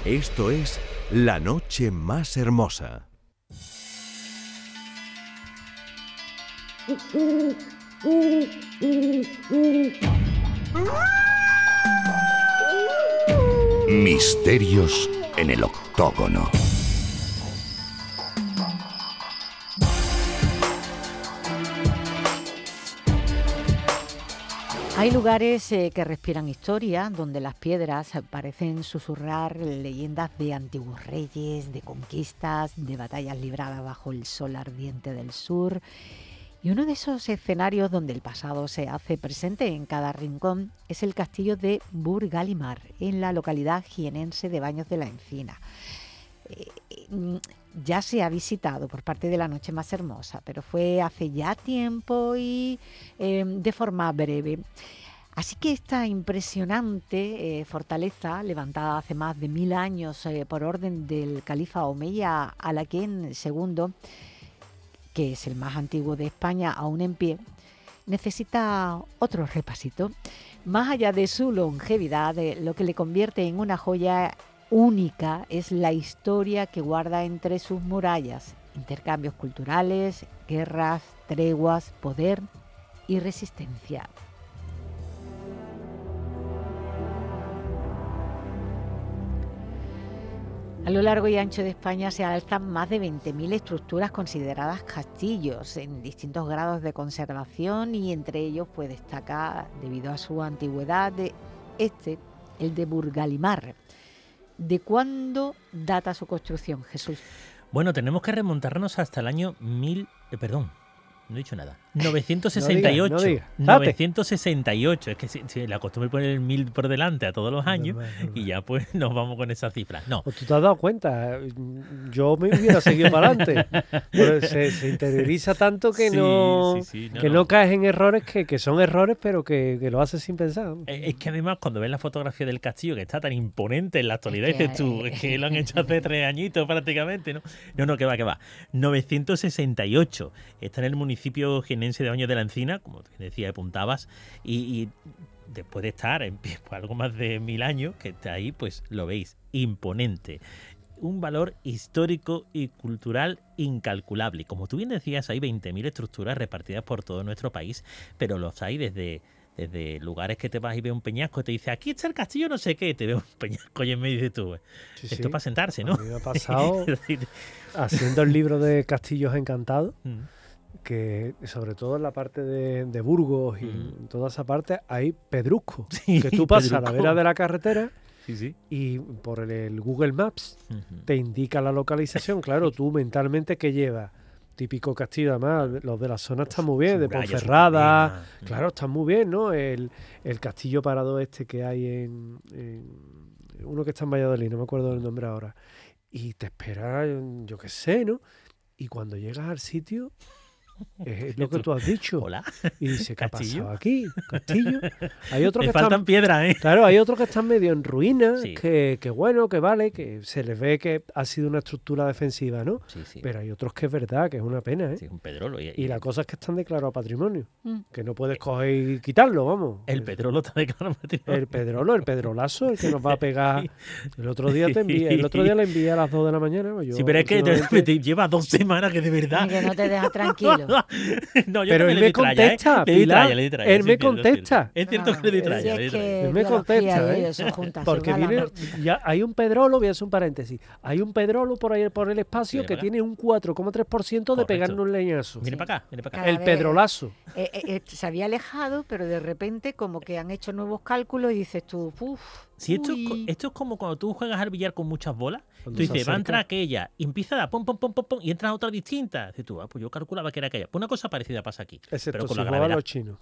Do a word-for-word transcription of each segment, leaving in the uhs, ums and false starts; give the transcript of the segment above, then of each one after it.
Esto es La Noche Más Hermosa. Misterios en el octógono. Hay lugares eh, que respiran historia, donde las piedras parecen susurrar leyendas de antiguos reyes, de conquistas, de batallas libradas bajo el sol ardiente del sur. Y uno de esos escenarios donde el pasado se hace presente en cada rincón es el castillo de Burgalimar, en la localidad jienense de Baños de la Encina. Eh, ya se ha visitado por parte de La Noche Más Hermosa, pero fue hace ya tiempo y eh, de forma breve. Así que esta impresionante eh, fortaleza, levantada hace más de mil años eh, por orden del califa Omeya Alaquén segundo, que es el más antiguo de España aún en pie, necesita otro repasito. Más allá de su longevidad, eh, lo que le convierte en una joya única es la historia que guarda entre sus murallas: intercambios culturales, guerras, treguas, poder y resistencia. A lo largo y ancho de España se alzan más de veinte mil estructuras consideradas castillos en distintos grados de conservación, y entre ellos pues destaca, debido a su antigüedad, de este, el de Burgalimar. ¿De cuándo data su construcción, Jesús? Bueno, tenemos que remontarnos hasta el año mil... Eh, perdón, no he dicho nada. novecientos sesenta y ocho. No digas, no digas. novecientos sesenta y ocho. Es que si, si la costumbre poner el mil por delante a todos los años, Normal, normal. y ya pues nos vamos con esas cifras. No. Pues tú te has dado cuenta, yo me hubiera seguido para adelante. Pero se, se interioriza tanto que, Sí, no, sí, sí, no, que no. no caes en errores que, que son errores, pero que, que lo haces sin pensar. Eh, Es que además cuando ves la fotografía del castillo, que está tan imponente en la actualidad, Es que- dices tú, es que lo han hecho hace tres añitos prácticamente, ¿no? No, no, que va, que va. novecientos sesenta y ocho. Está en el municipio jienense de Baños de la Encina, como decía, apuntabas, y, y después de estar en pie por algo más de mil años, que está ahí, pues lo veis, imponente. Un valor histórico y cultural incalculable. Como tú bien decías, hay veinte mil estructuras repartidas por todo nuestro país, pero los hay desde... Desde lugares que te vas y ves un peñasco y te dice, aquí está el castillo no sé qué, te veo un peñasco y en medio dices tú, Sí, esto sí. es para sentarse, ¿no? A mí me ha pasado Es decir, haciendo el libro de Castillos Encantados, mm, que sobre todo en la parte de, de Burgos y Mm. en toda esa parte hay pedruscos. Sí, que tú pasas a la pedrusco. vera de la carretera sí, sí. y por el, el Google Maps Ujú. te indica la localización. Claro, tú mentalmente ¿qué llevas? Típico castillo, además, los de la zona están muy bien, Su de muralla, su Ponferrada. cadena. Claro, están muy bien, ¿no? El, el castillo parado este que hay en, en- uno que está en Valladolid, no me acuerdo del nombre ahora. Y te espera, yo qué sé, ¿no? Y cuando llegas al sitio, es lo que tú has dicho. Hola. Y dices, ¿qué ha ¿Castillo? pasado aquí? ¿Castillo? Hay otros Me que faltan están... piedras, ¿eh? Claro, hay otros que están medio en ruinas, Sí. que, que bueno, que vale, que se les ve que ha sido una estructura defensiva, ¿no? Sí, sí. Pero hay otros que es verdad, que es una pena, ¿eh? Sí, un pedrolo. Y, Y la cosa es que están declarados patrimonio, Mm. que no puedes coger y quitarlo, vamos. el pedrolo está declarado patrimonio. El pedrolo, el pedrolazo, el que nos va a pegar. El otro día te envié, el otro día le envié a las dos de la mañana. Yo, Sí, pero es que te, últimamente- te lleva dos semanas que de verdad. Que no te deja tranquilo. No, yo Pero también él le me di tralla, contesta, ¿eh? Le di Pilar, tralla, le di tralla, él sí, me es cierto, es cierto. contesta. Es cierto que le di No, tralla, si le es di tralla. que Él me biología contesta, y ¿eh? eso juntas, Porque se va la viene, noche. ya hay un pedrolo, voy a hacer un paréntesis, hay un pedrolo por ahí por el espacio Sí, que ¿verdad? tiene un cuatro coma tres por ciento de Correcto. pegarnos un leñazo. Viene para acá, viene para acá. Cada El vez- pedrolazo. Eh, eh, eh, se había alejado, pero de repente como que han hecho nuevos cálculos y dices tú, uff, Si esto, uy. es co- esto es como cuando tú juegas al billar con muchas bolas, Cuando tú se dices, va a entrar acerca. aquella, y empieza a dar pum, pum, pum, pum, pum, y entras a otra distinta. Dices tú, ah, pues yo calculaba que era aquella. Pues una cosa parecida pasa aquí, Excepto pero con si la juegan gravedad. los chinos.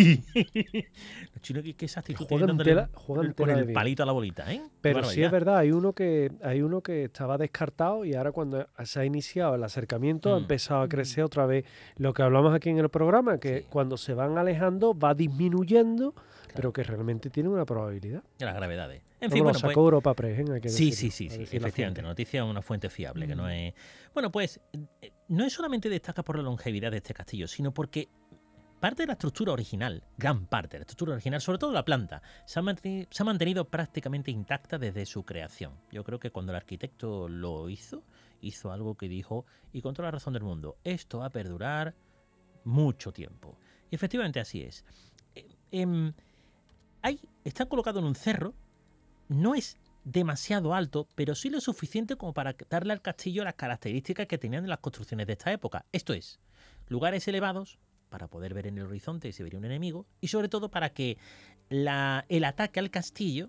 Los chinos, ¿qué, qué esa actitud Juegan tienen dándole tela- el- juegan con tela de el bien. palito a la bolita, ¿eh? Qué Pero sí barbaridad. es verdad, hay uno que hay uno que estaba descartado y ahora cuando se ha iniciado el acercamiento ha Mm. empezado a crecer otra vez lo que hablamos aquí en el programa, que Sí. cuando se van alejando va disminuyendo, pero que realmente tiene una probabilidad. De las gravedades. En Como fin, lo bueno, sacó pues, Europa Press, ¿eh? Hay que sí, decirlo, sí, sí, hay que sí, decir la efectivamente. fuente. Noticia es una fuente fiable, que no Mm. es... Bueno, pues, eh, no es solamente destaca por la longevidad de este castillo, sino porque parte de la estructura original, gran parte de la estructura original, sobre todo la planta, se ha, mantenido, se ha mantenido prácticamente intacta desde su creación. Yo creo que cuando el arquitecto lo hizo, hizo algo que dijo, y con toda la razón del mundo, esto va a perdurar mucho tiempo. Y efectivamente así es. Eh, eh, hay, está colocado en un cerro, no es demasiado alto, pero sí lo suficiente como para darle al castillo las características que tenían las construcciones de esta época. Esto es, lugares elevados para poder ver en el horizonte si vería un enemigo, y sobre todo para que la, el ataque al castillo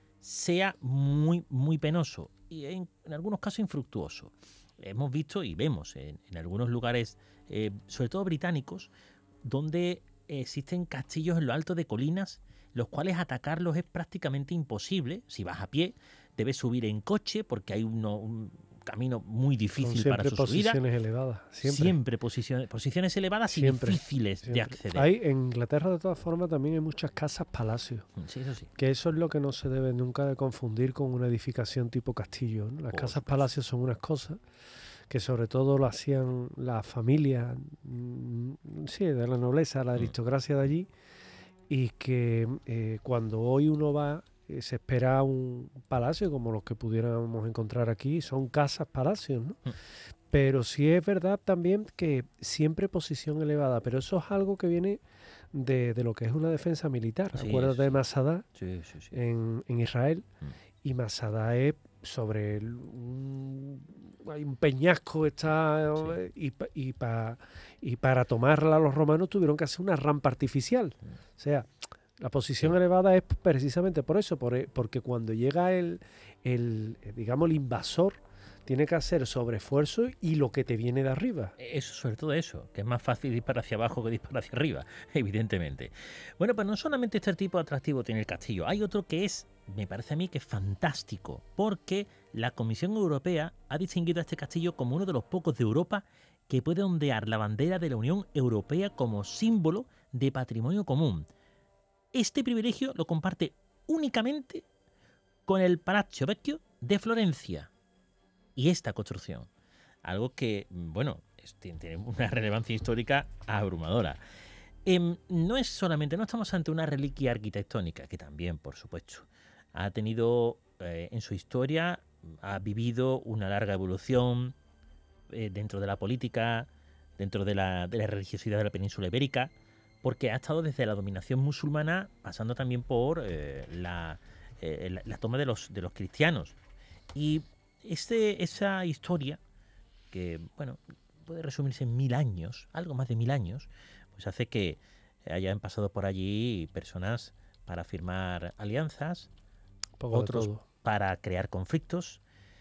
sea muy, muy penoso y en, en algunos casos infructuoso. Hemos visto y vemos en, en algunos lugares, eh, sobre todo británicos, donde existen castillos en lo alto de colinas, los cuales atacarlos es prácticamente imposible. Si vas a pie, debes subir en coche porque hay uno, un camino muy difícil para su subida. Posiciones elevadas. Siempre, siempre posiciones, posiciones elevadas siempre, y difíciles siempre. de acceder. Hay, en Inglaterra, de todas formas, también hay muchas casas palacios. Sí, eso sí. Que eso es lo que no se debe nunca de confundir con una edificación tipo castillo, ¿no? Las Por casas supuesto. palacios son unas cosas que sobre todo lo hacían las familias, mm, sí, de la nobleza, la aristocracia de allí, y que eh, cuando hoy uno va, eh, se espera un palacio como los que pudiéramos encontrar aquí, son casas palacios, ¿no? Mm. Pero sí es verdad también que siempre posición elevada, pero eso es algo que viene de, de lo que es una defensa militar. Sí, Acuérdate sí. de Masada Sí, sí, sí. en, en Israel, Mm. y Masada es sobre el- un, hay un peñasco, está Sí. y, pa- y, pa- y para tomarla los romanos tuvieron que hacer una rampa artificial. Mm. O sea, la posición Sí. elevada es precisamente por eso, por- porque cuando llega el, el, eh, digamos, el invasor, tiene que hacer sobreesfuerzo y lo que te viene de arriba. Eso, sobre todo eso, que es más fácil disparar hacia abajo que disparar hacia arriba, evidentemente. Bueno, pues no solamente este tipo de atractivo tiene el castillo, hay otro que es, me parece a mí que es fantástico, porque la Comisión Europea ha distinguido a este castillo como uno de los pocos de Europa que puede ondear la bandera de la Unión Europea como símbolo de patrimonio común. Este privilegio lo comparte únicamente con el Palazzo Vecchio de Florencia. Y esta construcción, algo que, bueno, es- tiene tiene una relevancia histórica abrumadora. Em, no es solamente, no estamos ante una reliquia arquitectónica, que también, por supuesto, ha tenido eh, en su historia, ha vivido una larga evolución eh, dentro de la política, dentro de la, de la religiosidad de la península ibérica, porque ha estado desde la dominación musulmana, pasando también por eh, la, eh, la, la toma de los, de los cristianos. Y este, esa historia, que bueno, puede resumirse en mil años, algo más de mil años, pues hace que hayan pasado por allí personas para firmar alianzas, Poco de otros todo. para crear conflictos.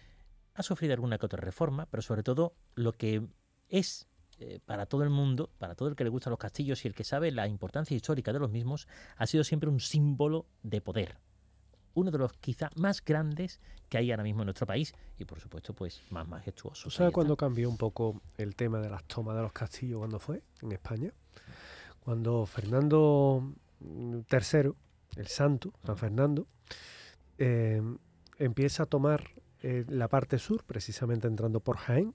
Ha sufrido alguna que otra reforma, pero sobre todo lo que es eh, para todo el mundo, para todo el que le gustan los castillos y el que sabe la importancia histórica de los mismos, ha sido siempre un símbolo de poder. Uno de los quizá más grandes que hay ahora mismo en nuestro país y por supuesto pues más majestuoso. ¿Tú sabes cuándo cambió un poco el tema de las tomas de los castillos? ¿Cuándo fue? En España. Cuando Fernando tercero, el santo, San Fernando, eh, empieza a tomar eh, la parte sur, precisamente entrando por Jaén,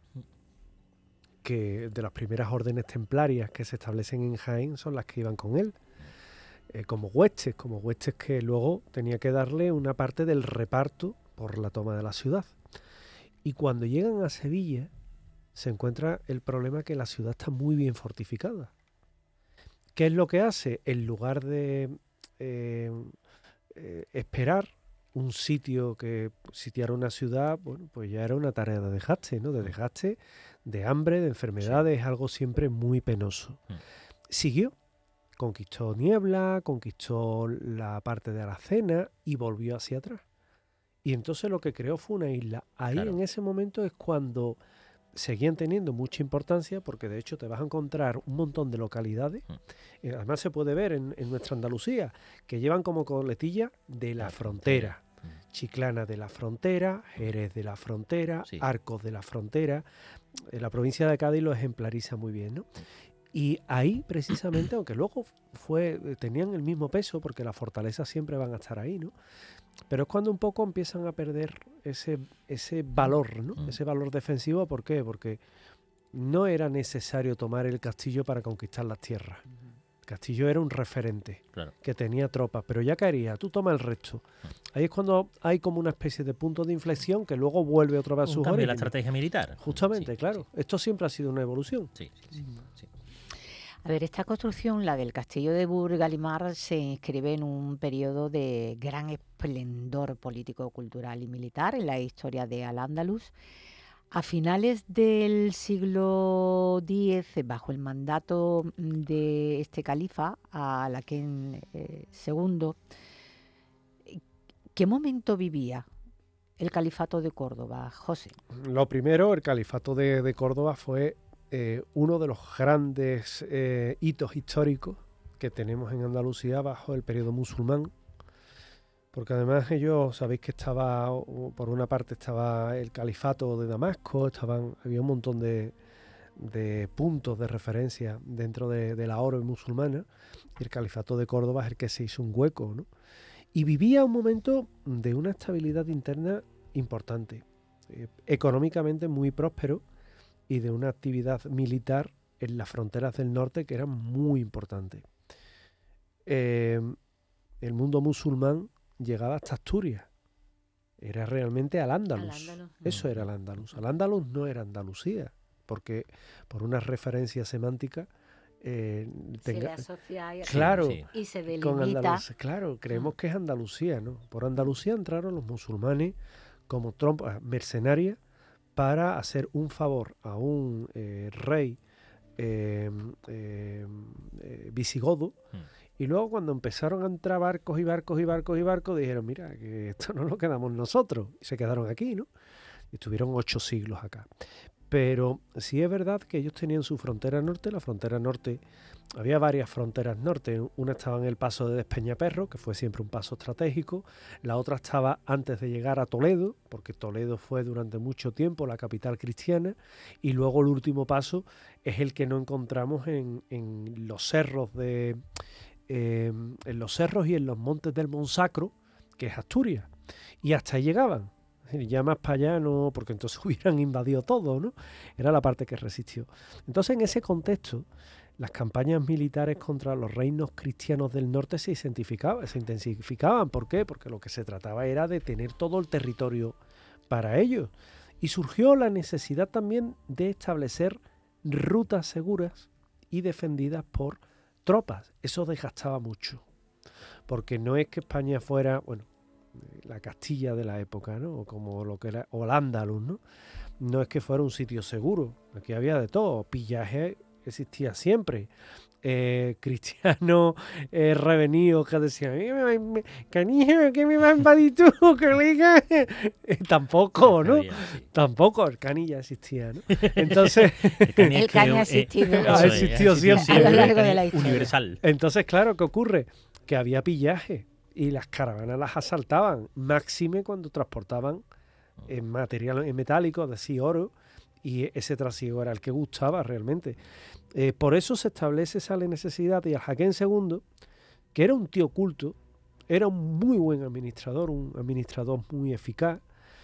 que de las primeras órdenes templarias que se establecen en Jaén son las que iban con él. Eh, como huestes, como huestes que luego tenía que darle una parte del reparto por la toma de la ciudad. Y cuando llegan a Sevilla, se encuentra el problema que la ciudad está muy bien fortificada. ¿Qué es lo que hace? En lugar de eh, eh, esperar un sitio que sitiara una ciudad, bueno, pues ya era una tarea de desgaste, ¿no? De desgaste, de hambre, de enfermedades, sí. Algo siempre muy penoso. Mm. Siguió. Conquistó Niebla, conquistó la parte de Aracena y volvió hacia atrás. Y entonces lo que creó fue una isla. Ahí claro. En ese momento es cuando seguían teniendo mucha importancia, porque de hecho te vas a encontrar un montón de localidades, mm. eh, además se puede ver en, en nuestra Andalucía, que llevan como coletilla de la, la frontera. frontera. Mm. Chiclana de la frontera, Jerez de la frontera, sí. Arcos de la frontera. En la provincia de Cádiz lo ejemplariza muy bien, ¿no? Mm. Y ahí, precisamente, aunque luego fue, tenían el mismo peso, porque las fortalezas siempre van a estar ahí, ¿no? Pero es cuando un poco empiezan a perder ese, ese valor, ¿no? Mm. Ese valor defensivo. ¿Por qué? Porque no era necesario tomar el castillo para conquistar las tierras. Mm. Castillo era un referente, Claro. que tenía tropas, pero ya caería, tú toma el resto. Ahí es cuando hay como una especie de punto de inflexión que luego vuelve otra vez a Un sus cambio en la orígenes. estrategia militar. Justamente, Sí, claro. sí, Esto siempre ha sido una evolución. sí, sí, sí, sí. A ver, esta construcción, la del castillo de Burgalimar, se inscribe en un periodo de gran esplendor político, cultural y militar en la historia de Al-Ándalus. A finales del siglo diez, bajo el mandato de este califa, Alaquén eh, segundo, ¿qué momento vivía el califato de Córdoba, José? Lo primero, el califato de, de Córdoba fue eh, uno de los grandes eh, hitos históricos que tenemos en Andalucía bajo el periodo musulmán, porque además ellos, sabéis que estaba, por una parte estaba el califato de Damasco, estaban, había un montón de, de puntos de referencia dentro de, de la orbe musulmana, y el califato de Córdoba es el que se hizo un hueco, ¿no? Y vivía un momento de una estabilidad interna importante, eh, económicamente muy próspero, y de una actividad militar en las fronteras del norte que era muy importante. Eh, el mundo musulmán llegaba hasta Asturias. Era realmente Al-Ándalus. Al-Ándalus. Eso era Al-Ándalus. Al-Ándalus no era Andalucía, porque por una referencia semántica eh, Se le tenga, asocia y- claro, Sí, y se con delimita. Andalus, claro, creemos que es Andalucía, ¿no? Por Andalucía entraron los musulmanes como tropas mercenarias para hacer un favor a un eh, rey eh, eh, eh, visigodo. Mm. Y luego cuando empezaron a entrar barcos y barcos y barcos y barcos, dijeron, mira, que esto no lo quedamos nosotros. Y se quedaron aquí, ¿no? Y estuvieron ocho siglos acá. Pero sí es verdad que ellos tenían su frontera norte. La frontera norte, había varias fronteras norte. Una estaba en el paso de Despeñaperro, que fue siempre un paso estratégico. La otra estaba antes de llegar a Toledo, porque Toledo fue durante mucho tiempo la capital cristiana. Y luego el último paso es el que no encontramos en, en los cerros de... Eh, en los cerros y en los montes del Monsacro, que es Asturias, y hasta ahí llegaban. Es decir, ya más para allá no, porque entonces hubieran invadido todo, ¿no? Era la parte que resistió. Entonces, en ese contexto, las campañas militares contra los reinos cristianos del norte se intensificaban, se intensificaban. ¿Por qué? Porque lo que se trataba era de tener todo el territorio para ellos. Y surgió la necesidad también de establecer rutas seguras y defendidas por tropas. Eso desgastaba mucho, porque no es que España fuera, bueno, la Castilla de la época, ¿no? O como lo que era, o el Andalus, ¿no? No es que fuera un sitio seguro. Aquí había de todo. Pillaje existía siempre. Eh, cristianos eh, revenidos que decían, canija, ¿qué me va a invadir tú, colega? Eh, tampoco, ¿no? Había, sí. Tampoco el cani ya existía, ¿no? Entonces, El cani, El es cani que, ha eh, existido. eso Ha es, existido siempre. A lo el largo cani de la historia. universal. entonces, claro, ¿qué ocurre? Que había pillaje y las caravanas las asaltaban, máxime cuando transportaban en material en metálico, es decir, oro, y ese trasiego era el que gustaba realmente. Eh, por eso se establece esa necesidad, y Al-Hakem segundo, que era un tío culto, era un muy buen administrador, un administrador muy eficaz,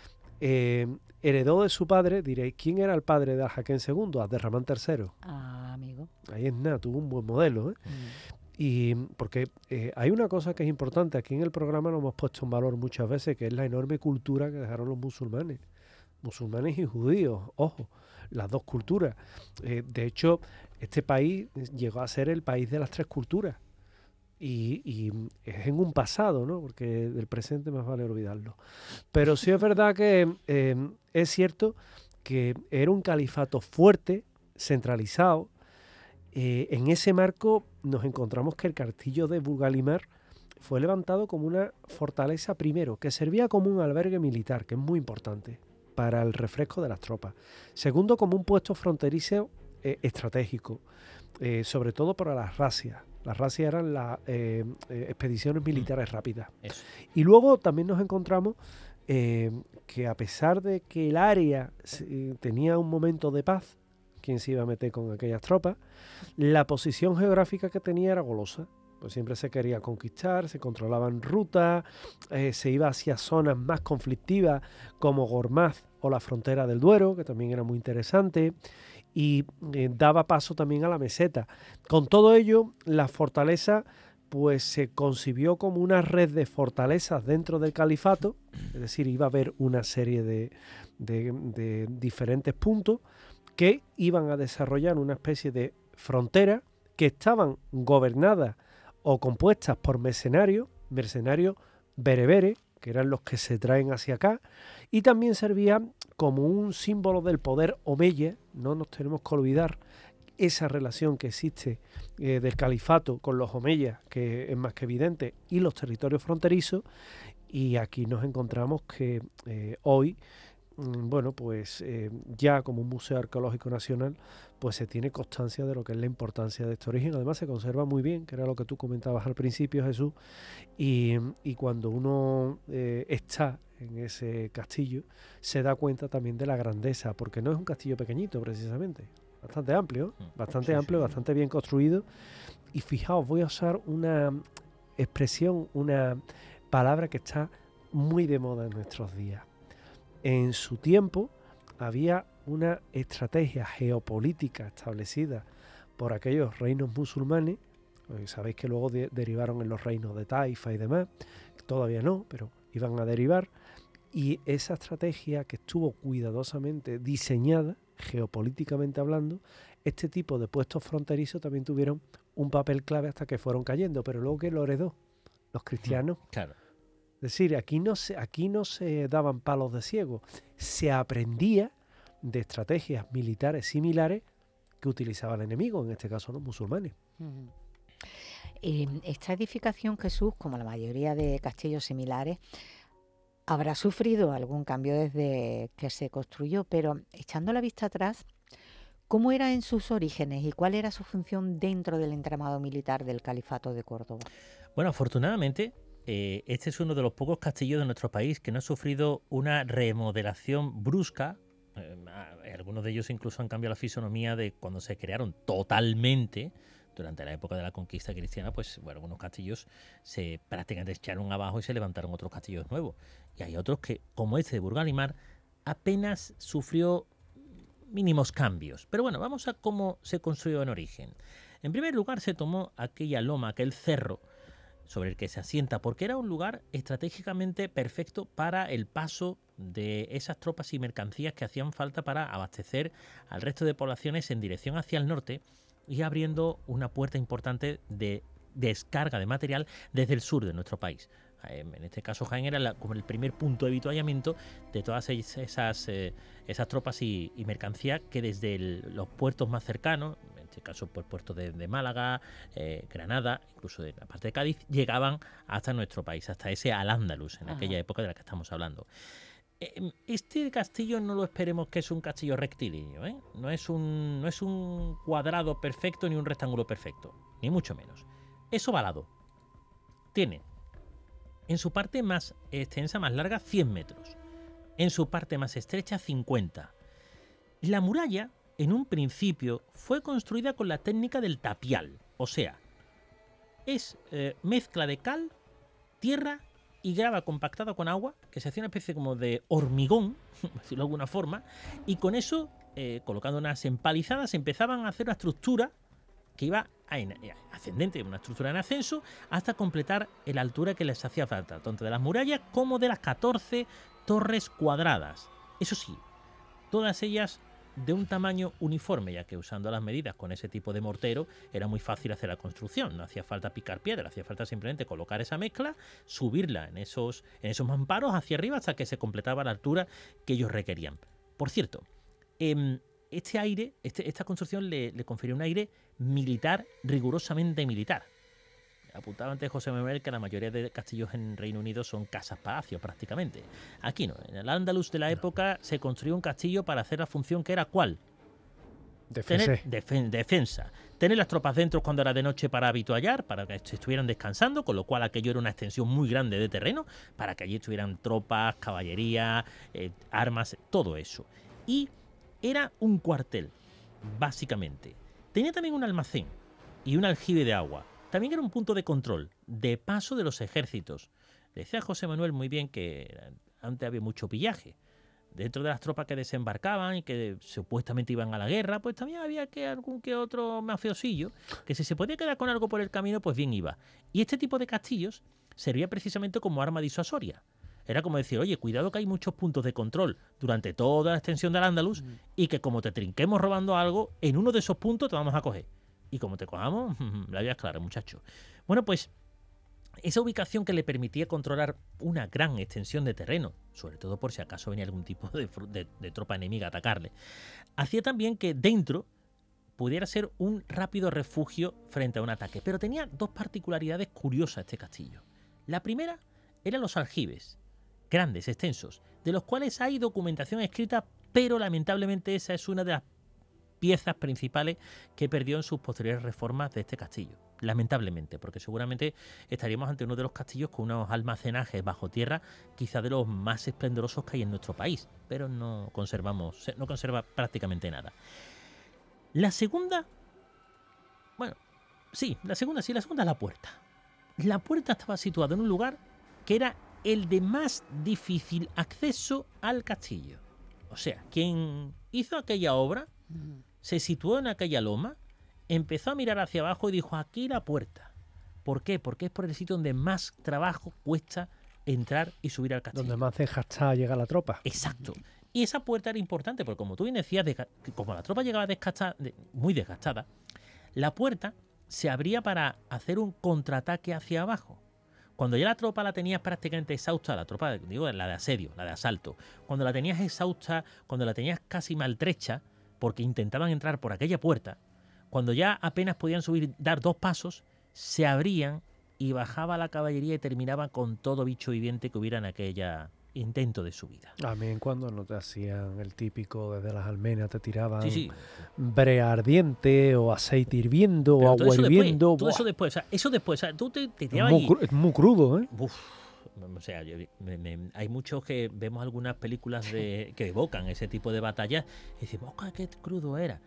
eh, heredó de su padre, diréis, ¿quién era el padre de Al-Hakem segundo? Abderramán tercero. Ah, amigo. Ahí es nada, tuvo un buen modelo, ¿eh? Mm. Y porque eh, hay una cosa que es importante, aquí en el programa lo hemos puesto en valor muchas veces, que es la enorme cultura que dejaron los musulmanes, musulmanes y judíos, ojo, las dos culturas. Eh, de hecho, este país llegó a ser el país de las tres culturas, y, y es en un pasado, ¿no? Porque del presente más vale olvidarlo. Pero sí es verdad que eh, es cierto que era un califato fuerte, centralizado. Eh, en ese marco nos encontramos que el castillo de Burgalimar fue levantado como una fortaleza primero, que servía como un albergue militar, que es muy importante para el refresco de las tropas. Segundo, como un puesto fronterizo eh, estratégico, eh, sobre todo para las razias. Las razias eran las eh, eh, expediciones militares rápidas. Eso. Y luego también nos encontramos eh, que a pesar de que el área eh, tenía un momento de paz, ¿quién se iba a meter con aquellas tropas? La posición geográfica que tenía era golosa, pues siempre se quería conquistar, se controlaban rutas, eh, se iba hacia zonas más conflictivas como Gormaz o la frontera del Duero, que también era muy interesante, y eh, daba paso también a la meseta. Con todo ello, la fortaleza pues se concibió como una red de fortalezas dentro del califato, es decir, iba a haber una serie de, de, de diferentes puntos que iban a desarrollar una especie de frontera que estaban gobernadas o compuestas por mercenarios, mercenarios bereberes, que eran los que se traen hacia acá, y también servía como un símbolo del poder omeya. No nos tenemos que olvidar esa relación que existe eh, del califato con los omeyas, que es más que evidente, y los territorios fronterizos, y aquí nos encontramos que eh, hoy, bueno, pues eh, ya como un museo arqueológico nacional, pues se tiene constancia de lo que es la importancia de este origen. Además se conserva muy bien, que era lo que tú comentabas al principio, Jesús, y, y cuando uno eh, está en ese castillo, se da cuenta también de la grandeza, porque no es un castillo pequeñito precisamente, bastante amplio, bastante sí, amplio, sí. bastante bien construido. Y fijaos, voy a usar una expresión, una palabra que está muy de moda en nuestros días. En su tiempo había una estrategia geopolítica establecida por aquellos reinos musulmanes. Sabéis que luego de derivaron en los reinos de Taifa y demás, todavía no, pero iban a derivar. Y esa estrategia, que estuvo cuidadosamente diseñada, geopolíticamente hablando, este tipo de puestos fronterizos también tuvieron un papel clave hasta que fueron cayendo. Pero luego, ¿quién lo heredó? Los cristianos. Claro. Es decir, aquí no se, aquí no se daban palos de ciego, se aprendía de estrategias militares similares que utilizaba el enemigo, en este caso los musulmanes. Uh-huh. Eh, esta edificación, Jesús, como la mayoría de castillos similares, habrá sufrido algún cambio desde que se construyó, pero echando la vista atrás, ¿cómo era en sus orígenes y cuál era su función dentro del entramado militar del Califato de Córdoba? Bueno, afortunadamente, eh, este es uno de los pocos castillos de nuestro país que no ha sufrido una remodelación brusca. Eh, algunos de ellos incluso han cambiado la fisonomía de cuando se crearon totalmente. Durante la época de la conquista cristiana, pues bueno, algunos castillos se prácticamente echaron abajo y se levantaron otros castillos nuevos. Y hay otros que, como este de Burgalimar, apenas sufrió mínimos cambios. Pero bueno, vamos a cómo se construyó en origen. En primer lugar, se tomó aquella loma, aquel cerro sobre el que se asienta, porque era un lugar estratégicamente perfecto para el paso de esas tropas y mercancías que hacían falta para abastecer al resto de poblaciones en dirección hacia el norte, y abriendo una puerta importante de descarga de material desde el sur de nuestro país. En este caso, Jaén era la, como el primer punto de avituallamiento de todas esas, eh, esas tropas y, y mercancías que desde el, los puertos más cercanos, en este caso por puertos de, de Málaga, eh, Granada, incluso de la parte de Cádiz, llegaban hasta nuestro país, hasta ese Al-Ándalus, en Ajá. aquella época de la que estamos hablando. Este castillo no lo esperemos que es un castillo rectilíneo, ¿eh? No es un, no es un cuadrado perfecto ni un rectángulo perfecto, ni mucho menos. Es ovalado. Tiene en su parte más extensa, más larga, cien metros. En su parte más estrecha, cincuenta. La muralla, en un principio, fue construida con la técnica del tapial. O sea, es eh, mezcla de cal, tierra y grava compactada con agua, que se hacía una especie como de hormigón, por decirlo de alguna forma, y con eso, eh, colocando unas empalizadas, empezaban a hacer una estructura que iba a en, a ascendente, una estructura en ascenso, hasta completar la altura que les hacía falta, tanto de las murallas como de las catorce torres cuadradas. Eso sí, todas ellas de un tamaño uniforme, ya que usando las medidas con ese tipo de mortero era muy fácil hacer la construcción, no hacía falta picar piedra, hacía falta simplemente colocar esa mezcla, subirla en esos, en esos mamparos hacia arriba hasta que se completaba la altura que ellos requerían. Por cierto, eh, este aire, este, esta construcción le, le confirió un aire militar, rigurosamente militar. Apuntaba antes José Manuel que la mayoría de castillos en Reino Unido son casas-palacios prácticamente. Aquí no, en el Andalus de la época se construyó un castillo para hacer la función que era ¿cuál? Defensa. Tener defen defensa. Tener las tropas dentro cuando era de noche para habituallar, para que estuvieran descansando, con lo cual aquello era una extensión muy grande de terreno, para que allí estuvieran tropas, caballería, eh, armas, todo eso. Y era un cuartel, básicamente. Tenía también un almacén y un aljibe de agua. También era un punto de control, de paso de los ejércitos. Decía José Manuel muy bien que antes había mucho pillaje dentro de las tropas que desembarcaban y que supuestamente iban a la guerra, pues también había que algún que otro mafiosillo, que si se podía quedar con algo por el camino, pues bien iba. Y este tipo de castillos servía precisamente como arma disuasoria. Era como decir, oye, cuidado que hay muchos puntos de control durante toda la extensión del Andaluz, mm. y que como te trinquemos robando algo, en uno de esos puntos te vamos a coger. Y como te cojamos, la vida es clara, muchacho. Bueno, pues esa ubicación que le permitía controlar una gran extensión de terreno, sobre todo por si acaso venía algún tipo de, de, de tropa enemiga a atacarle, hacía también que dentro pudiera ser un rápido refugio frente a un ataque. Pero tenía dos particularidades curiosas este castillo. La primera eran los aljibes, grandes, extensos, de los cuales hay documentación escrita, pero lamentablemente esa es una de las piezas principales que perdió en sus posteriores reformas de este castillo. Lamentablemente, porque seguramente estaríamos ante uno de los castillos con unos almacenajes bajo tierra, quizá de los más esplendorosos que hay en nuestro país, pero no conservamos, no conserva prácticamente nada. La segunda, bueno, sí, la segunda sí, la segunda es la puerta. La puerta estaba situada en un lugar que era el de más difícil acceso al castillo. O sea, quien hizo aquella obra se situó en aquella loma, empezó a mirar hacia abajo y dijo, aquí la puerta. ¿Por qué? Porque es por el sitio donde más trabajo cuesta entrar y subir al castillo. Donde más desgastada llega la tropa. Exacto. Y esa puerta era importante, porque como tú bien decías, como la tropa llegaba desgastada, muy desgastada, la puerta se abría para hacer un contraataque hacia abajo. Cuando ya la tropa la tenías prácticamente exhausta, la tropa, digo, la de asedio, la de asalto, cuando la tenías exhausta, cuando la tenías casi maltrecha, porque intentaban entrar por aquella puerta, cuando ya apenas podían subir, dar dos pasos, se abrían y bajaba la caballería y terminaba con todo bicho viviente que hubiera en aquella intento de subida. A mí en cuando no te hacían el típico desde las almenas, te tiraban sí, sí. brea ardiente o aceite hirviendo Pero o agua hirviendo. Después, todo eso después, o sea, eso después, o sea, tú te, te tirabas es, muy, es muy crudo, ¿eh? Uf, o sea, yo, me, me, hay muchos que vemos algunas películas de, que evocan ese tipo de batallas y decimos, oh, qué crudo era.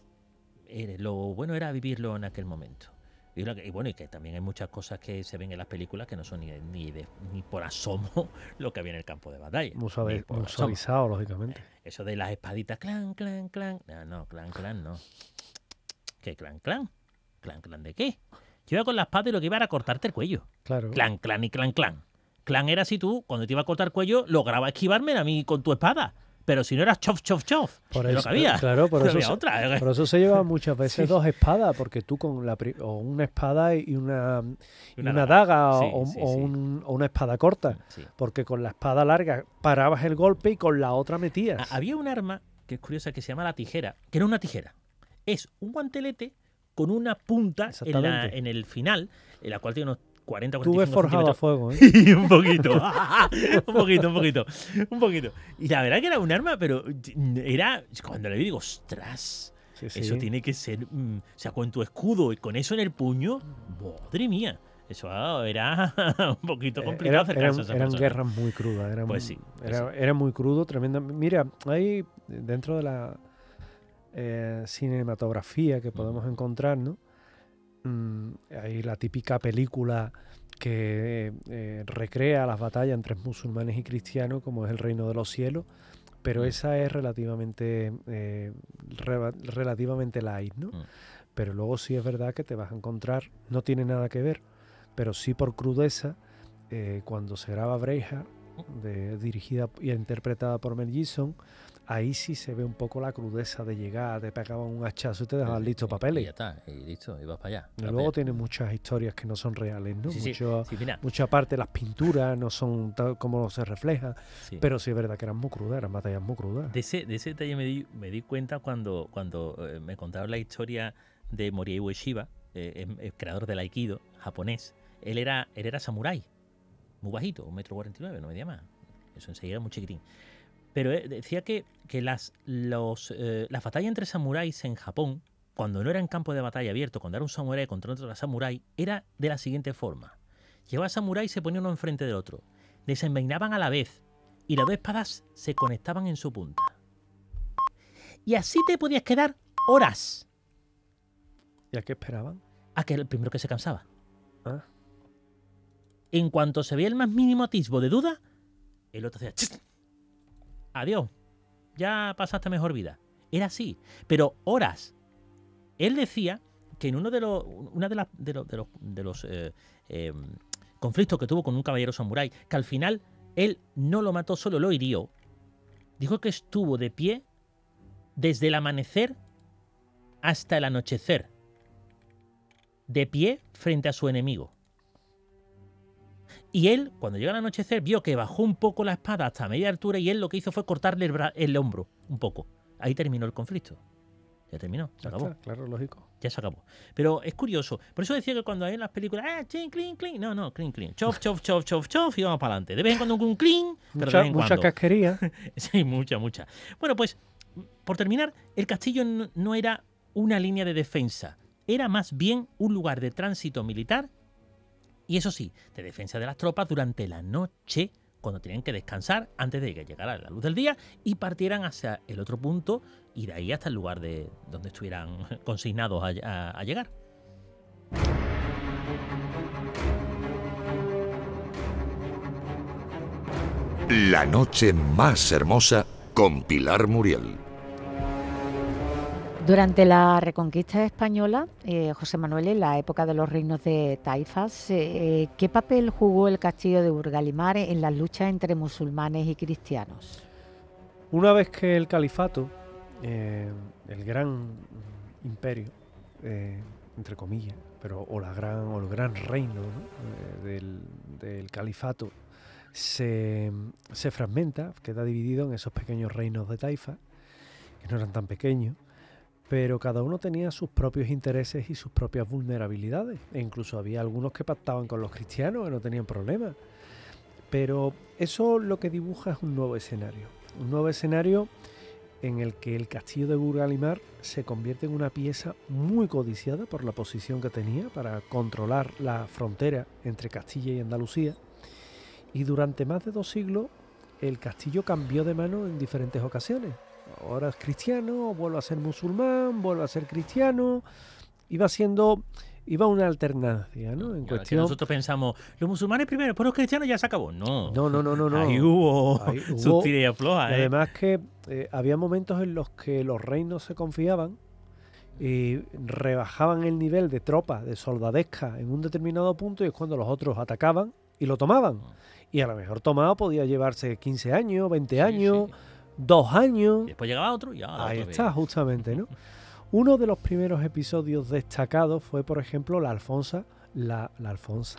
Lo bueno era vivirlo en aquel momento. Y, y bueno, y que también hay muchas cosas que se ven en las películas que no son ni, ni, de, ni por asomo lo que había en el campo de batalla. Muy, suave, muy suavizado, lógicamente. Eso de las espaditas, clan, clan, clan. No, no, clan, clan, no. ¿Qué clan, clan? ¿Clan, clan de qué? Yo iba con la espada y lo que iba era cortarte el cuello. Claro. Clan, clan y clan, clan. Clan era si tú, cuando te iba a cortar el cuello, lograba esquivarme a mí con tu espada. Pero si no eras chof, chof, chof. Por eso, lo que había. Claro, por, no eso, había se, otra. por eso se llevan muchas veces sí. dos espadas, porque tú con la o una espada y una, y una, una daga, daga sí, o, sí, o, un, o una espada corta. Sí. Porque con la espada larga parabas el golpe y con la otra metías. Había un arma que es curiosa que se llama la tijera, que no es una tijera. Es un guantelete con una punta en, la, en el final, en la cual tiene unos cuarenta, cuarenta y cinco Tuve forjado a fuego, ¿eh? un poquito, un poquito, un poquito, un poquito. Y la verdad que era un arma, pero era, cuando le vi digo, ostras, sí, sí. eso tiene que ser, mm, o sea, con tu escudo y con eso en el puño, madre mía. Eso era un poquito complicado acercarse a esa Eran persona. guerras muy crudas, eran, pues sí, pues era, sí. era muy crudo, tremenda. Mira, hay dentro de la eh, cinematografía que podemos mm. encontrar, ¿no? Hay la típica película que eh, recrea las batallas entre musulmanes y cristianos, como es El Reino de los Cielos, pero mm. esa es relativamente eh, re, relativamente light, ¿no? Mm. Pero luego sí es verdad que te vas a encontrar, no tiene nada que ver, pero sí por crudeza, eh, cuando se graba Braveheart, de, dirigida y interpretada por Mel Gibson, ahí sí se ve un poco la crudeza de llegar, te pegaban un hachazo y te dejaban sí, listo papeles. Y ya está, y listo, y vas para allá. Y luego allá. Tiene muchas historias que no son reales, ¿no? Sí, Mucho, sí, sí, mucha parte, las pinturas no son tal como se refleja, sí. pero sí es verdad que eran muy crudas, eran batallas muy crudas. De ese, de ese detalle me di, me di cuenta cuando, cuando eh, me contaron la historia de Morihei Ueshiba, eh, el, el creador del Aikido japonés. Él era, él era samurái, muy bajito, un metro cuarenta y nueve, no medía más. Eso enseguida muy chiquitín. Pero eh, decía que, que las, los, eh, las batallas entre samuráis en Japón, cuando no era en campo de batalla abierto, cuando era un samurái contra otro samurái, era de la siguiente forma. Llevaba samurái y se ponía uno enfrente del otro. Desenvainaban a la vez y las dos espadas se conectaban en su punta. Y así te podías quedar horas. ¿Y a qué esperaban? A que el primero que se cansaba. ¿Ah? En cuanto se veía el más mínimo atisbo de duda, el otro hacía... ¡Chist! Adiós, ya pasaste mejor vida. Era así, pero horas. Él decía que en uno de los, una de, las, de los, de los, de los eh, eh, conflictos que tuvo con un caballero samurái, que al final él no lo mató, solo lo hirió, dijo que estuvo de pie desde el amanecer hasta el anochecer, de pie frente a su enemigo. Y él, cuando llegó al anochecer, vio que bajó un poco la espada hasta media altura y él lo que hizo fue cortarle el, bra- el hombro un poco. Ahí terminó el conflicto. Ya terminó, se Ya acabó. está, claro, lógico. Ya se acabó. Pero es curioso. Por eso decía que cuando hay en las películas, ah, chin, clean, clean. No, no, clean, clean. Chof, chof, chof, chof, chof y vamos para adelante. De vez en cuando un clean, pero Mucha, de vez en mucha cuando. casquería. Sí, mucha, mucha. Bueno, pues, por terminar, el castillo no, no era una línea de defensa. Era más bien un lugar de tránsito militar y, eso sí, de defensa de las tropas durante la noche, cuando tenían que descansar antes de que llegara la luz del día y partieran hacia el otro punto y de ahí hasta el lugar de donde estuvieran consignados a, a, a llegar. La noche más hermosa con Pilar Muriel. Durante la Reconquista española, eh, José Manuel, en la época de los reinos de taifas, eh, ¿qué papel jugó el castillo de Burgalimar en las luchas entre musulmanes y cristianos? Una vez que el califato, eh, el gran imperio, eh, entre comillas, pero o la gran o el gran reino, ¿no? eh, del, del califato se, se fragmenta, queda dividido en esos pequeños reinos de taifa, que no eran tan pequeños, pero cada uno tenía sus propios intereses y sus propias vulnerabilidades, e incluso había algunos que pactaban con los cristianos que no tenían problema. Pero eso lo que dibuja es un nuevo escenario, un nuevo escenario en el que el castillo de Burgalimar se convierte en una pieza muy codiciada por la posición que tenía para controlar la frontera entre Castilla y Andalucía, y durante más de dos siglos el castillo cambió de mano en diferentes ocasiones. Ahora es cristiano, vuelve a ser musulmán, vuelve a ser cristiano, iba siendo, iba una alternancia, ¿no? En Claro, cuestión. que nosotros pensamos, los musulmanes primero, pero los cristianos ya se acabó. No, No, no, no, no, no. ahí hubo, Ahí hubo- sus tira y afloja, Y ¿eh? además que eh, había momentos en los que los reinos se confiaban y rebajaban el nivel de tropas, de soldadesca en un determinado punto, y es cuando los otros atacaban y lo tomaban. Y a lo mejor tomado podía llevarse quince años, veinte Sí, años, sí. dos años. Y después llegaba otro y ya. Ahí otra está, vez. justamente, ¿no? Uno de los primeros episodios destacados fue, por ejemplo, la Alfonsa, la, la Alfonsa.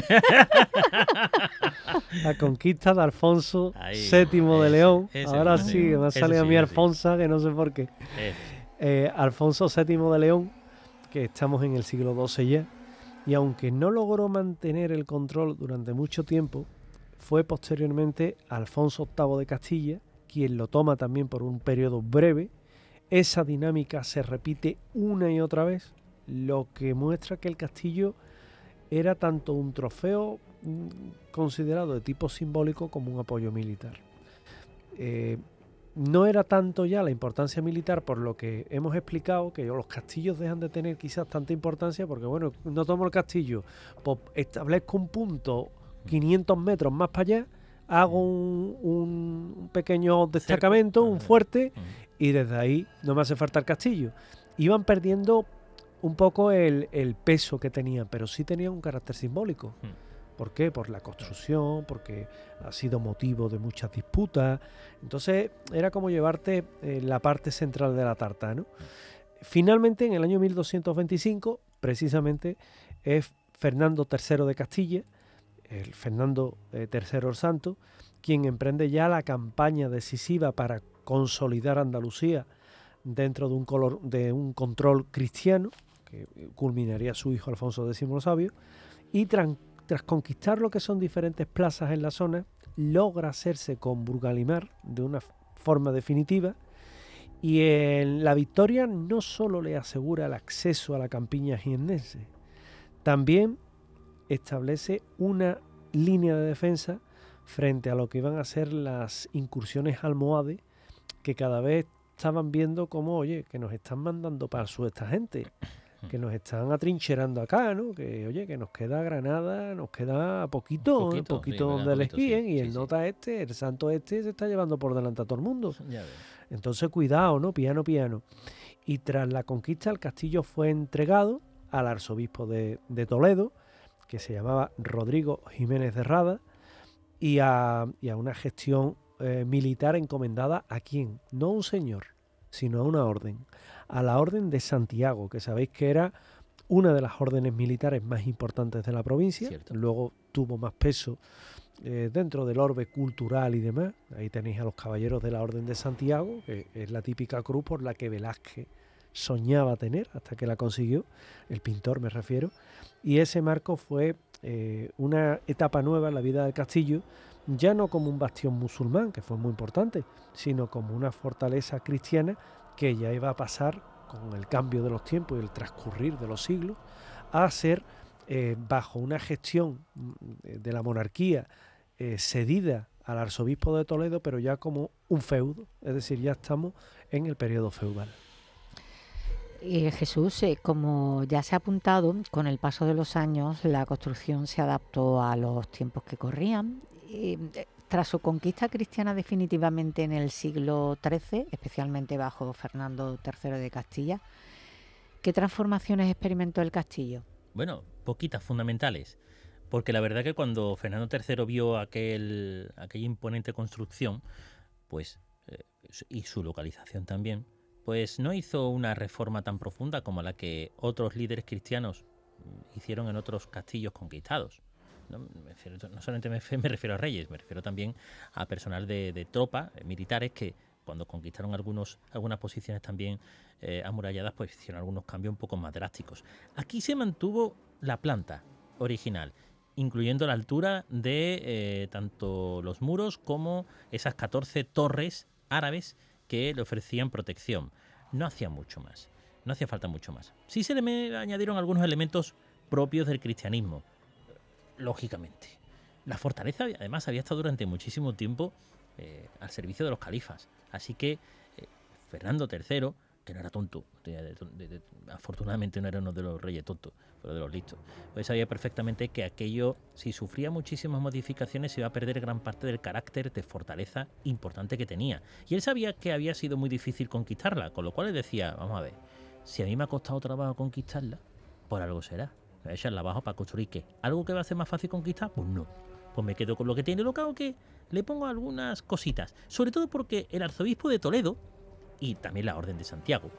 La conquista de Alfonso Ahí, séptimo de ese, León. ese Ahora sí, sí, que me ha ese salido a sí, mí ese sí. Alfonsa, que no sé por qué. Eh, Eh, Alfonso séptimo de León, que estamos en el siglo doce ya, y aunque no logró mantener el control durante mucho tiempo, fue posteriormente Alfonso octavo de Castilla quien lo toma también por un periodo breve. Esa dinámica se repite una y otra vez, lo que muestra que el castillo era tanto un trofeo mm, considerado de tipo simbólico como un apoyo militar. Eh, no era tanto ya la importancia militar, por lo que hemos explicado que los castillos dejan de tener quizás tanta importancia, porque bueno, no tomo el castillo, pues establezco un punto quinientos metros más para allá, hago un, un pequeño destacamento, un fuerte, y desde ahí no me hace falta el castillo. Iban perdiendo un poco el, el peso que tenían, pero sí tenían un carácter simbólico. ¿Por qué? Por la construcción, porque ha sido motivo de muchas disputas. Entonces era como llevarte eh, la parte central de la tarta, ¿no? Finalmente, en el año mil doscientos veinticinco, precisamente, es Fernando tercero de Castilla, el Fernando eh, tercero el Santo, quien emprende ya la campaña decisiva para consolidar Andalucía dentro de un, color, de un control cristiano, que culminaría su hijo Alfonso décimo el Sabio, y tras, tras conquistar lo que son diferentes plazas en la zona, logra hacerse con Burgalimar de una forma definitiva, y en la victoria no solo le asegura el acceso a la campiña jiennense, también establece una línea de defensa frente a lo que iban a ser las incursiones almohades, que cada vez estaban viendo como, oye, que nos están mandando para su esta gente. que nos están atrincherando acá, ¿no? Que, oye, que nos queda Granada, nos queda poquito, un poquito, poquito sí, donde elegían, sí, y el sí, nota sí. este, el santo este, se está llevando por delante a todo el mundo. Ya ves. Entonces, cuidado, ¿no? Piano, piano. Y tras la conquista, el castillo fue entregado al arzobispo de, de Toledo, que se llamaba Rodrigo Jiménez de Rada, y a, y a una gestión eh, militar encomendada a quién, no a un señor, sino a una orden, a la Orden de Santiago, que sabéis que era una de las órdenes militares más importantes de la provincia. Cierto. Luego tuvo más peso eh, dentro del orbe cultural y demás. Ahí tenéis a los caballeros de la Orden de Santiago, que es la típica cruz por la que Velázquez soñaba tener hasta que la consiguió, el pintor me refiero, y ese marco fue eh, una etapa nueva en la vida del castillo, ya no como un bastión musulmán, que fue muy importante, sino como una fortaleza cristiana que ya iba a pasar con el cambio de los tiempos y el transcurrir de los siglos a ser eh, bajo una gestión de la monarquía eh, cedida al arzobispo de Toledo, pero ya como un feudo, es decir, ya estamos en el periodo feudal. Eh, Jesús, eh, como ya se ha apuntado, con el paso de los años la construcción se adaptó a los tiempos que corrían. Eh, tras su conquista cristiana definitivamente en el siglo trece, especialmente bajo Fernando tercero de Castilla, ¿qué transformaciones experimentó el castillo? Bueno, poquitas fundamentales, porque la verdad que cuando Fernando tercero vio aquel, aquella imponente construcción, pues eh, y su localización también, pues no hizo una reforma tan profunda como la que otros líderes cristianos hicieron en otros castillos conquistados. No, me refiero, no solamente me, me refiero a reyes, me refiero también a personal de, de tropa, eh, militares, que cuando conquistaron algunos, algunas posiciones también eh, amuralladas, pues hicieron algunos cambios un poco más drásticos. Aquí se mantuvo la planta original, incluyendo la altura de eh, tanto los muros como esas catorce torres árabes que le ofrecían protección. No hacía mucho más, no hacía falta mucho más. Sí se le me añadieron algunos elementos propios del cristianismo, lógicamente. La fortaleza, además, había estado durante muchísimo tiempo eh, al servicio de los califas. Así que eh, Fernando tercero, que no era tonto, de, de, de, de, afortunadamente no era uno de los reyes tontos, pero de los listos, pues sabía perfectamente que aquello, si sufría muchísimas modificaciones, se iba a perder gran parte del carácter de fortaleza importante que tenía. Y él sabía que había sido muy difícil conquistarla, con lo cual le decía, vamos a ver, si a mí me ha costado trabajo conquistarla, por algo será. Echarla abajo para construir ¿qué? ¿Algo que va a ser más fácil conquistar? Pues no. Pues me quedo con lo que tiene. Lo que hago que le pongo algunas cositas. Sobre todo porque el arzobispo de Toledo, y también la Orden de Santiago,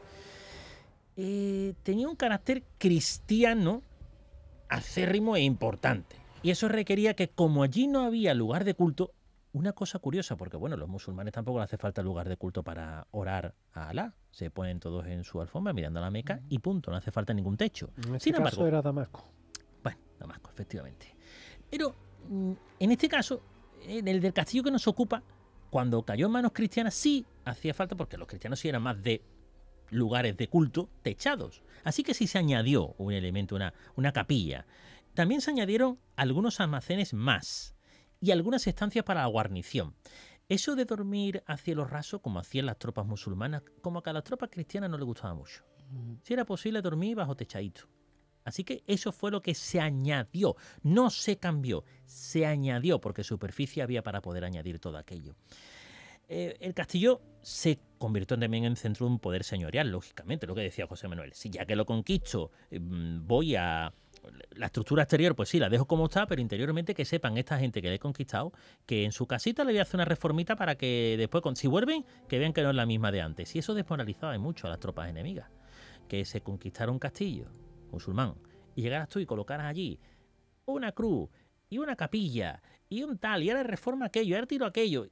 eh, tenía un carácter cristiano acérrimo e importante. Y eso requería que, como allí no había lugar de culto, una cosa curiosa, porque bueno, los musulmanes tampoco les hace falta lugar de culto para orar a Alá. Se ponen todos en su alfombra mirando a la Meca y punto, no hace falta ningún techo. En este Sin caso embargo, era Damasco. Bueno, Damasco, efectivamente. Pero en este caso, en el del castillo que nos ocupa, cuando cayó en manos cristianas sí hacía falta, porque los cristianos sí eran más de lugares de culto techados. Así que sí se añadió un elemento, una, una capilla. También se añadieron algunos almacenes más y algunas estancias para la guarnición. Eso de dormir a cielo raso, como hacían las tropas musulmanas, como que a las tropas cristianas no les gustaba mucho. Si era posible dormir bajo techadito. Así que eso fue lo que se añadió. No se cambió, se añadió, porque superficie había para poder añadir todo aquello. Eh, el castillo se convirtió también en centro de un poder señorial, lógicamente, lo que decía José Manuel. Si ya que lo conquisto, eh, voy a... La estructura exterior, pues sí, la dejo como está, pero interiormente que sepan esta gente que le he conquistado que en su casita le voy a hacer una reformita para que después, si vuelven, que vean que no es la misma de antes. Y eso desmoralizaba mucho a las tropas enemigas. Que se conquistara un castillo musulmán y llegaras tú y colocaras allí una cruz y una capilla y un tal, y ahora reforma aquello, y ahora tiro aquello.